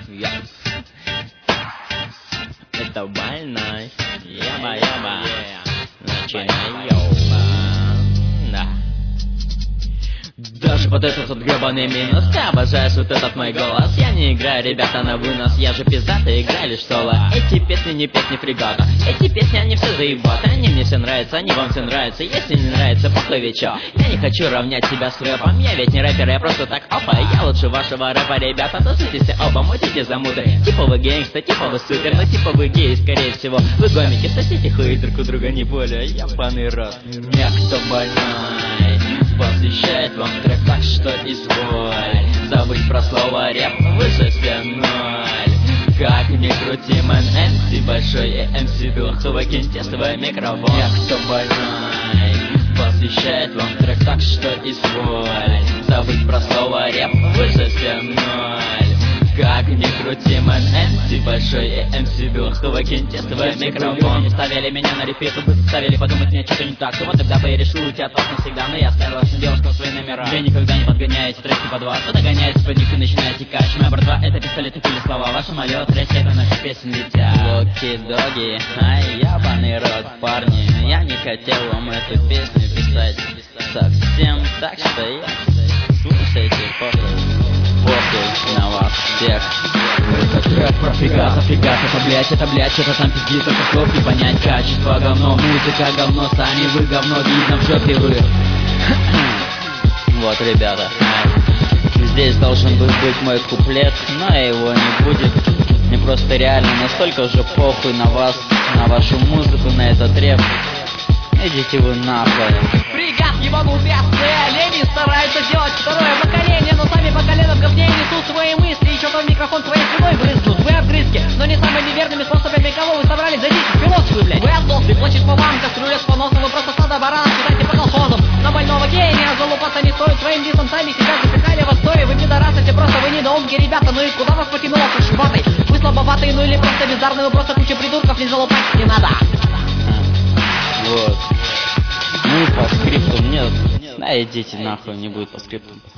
Это больной. Яба-яба. Начинай, да. Даже под этот вот гребаный минус ты обожаешь вот этот мой голос. Я не играю, ребята, на вынос. Я же пиздатый, играю лишь соло. Эти песни не песни фрегата. Эти песни, они все заебаты. Они мне все нравятся, они вам все нравятся. Если не нравится, похуй ведь чё. Я не хочу равнять себя с рэпом. Я ведь не рэпер, я просто так опа. Я лучше вашего рэпа, ребята. Тусуйтесь оба, мутите замуты. Типа вы гэнгста, типа вы супер. Но типа вы геи, скорее всего. Вы гомики, сосите хуи друг у друга, не более. Ебаный рот. Некто больной посвящает вам трек, так что изволь забыть про слово рэп, вы совсем ноль. Как ни крути, мэн, MC большой и MC дух, выкиньте свой микрофон. Некто больной посвящает вам трек, так что изволь забыть про слово рэп, вы совсем ноль. Как ни крути, мэн, MC большой и MC дух, выкиньте свой микрофон. Не ставили меня на репит, вы заставили подумать, мне что-то не так. Вот тогда бы я решил уйти от вас навсегда, но я оставил вашим девушкам свои номера. Вы никогда не подгоняете треки под вас, вы догоняете под них и начинаете кач. Моя братва, это пистолеты или слова, ваша моя третья, это наших песен летят. Локи-доги, ай, ябаный рот, парни. Я не хотел вам эту песню писать совсем, так что я слушайте, похуй на вас всех. Это трек про фрегат, это блядь, что-то там пиздит, только слов не понять. Качество говно, музыка говно, сами вы говно, видно в жопе вы. Вот, ребята, здесь должен был быть мой куплет, но его не будет. Мне просто реально настолько уже похуй на вас, на вашу музыку, на этот рэп. Идите вы нахуй. Фрегат, ебанутые олени стараются делать второе поколение, но сами по колено в говне несут свои мысли, и что-то в микрофон своей спиной брызнут. Вы обгрызки, но не самыми верными способами, кого вы собрались зайдите, философы, блядь. Вы отдохли, плачет по вам, кастрюля с поносом, вы просто стадо баранов, кидайте по колхозам. На больного гения залупаться не стоит, своим дисом сами себя запихали в отстой. Вы пидорасите, просто вы недоумки, ребята, ну и куда вас потянуло со шватой? Вы слабоватые, ну или просто бездарные, вы просто куча придурков, не залупать не надо. Вот. Ну и по скрипту нет. Да идите нахуй, не будет по скрипту.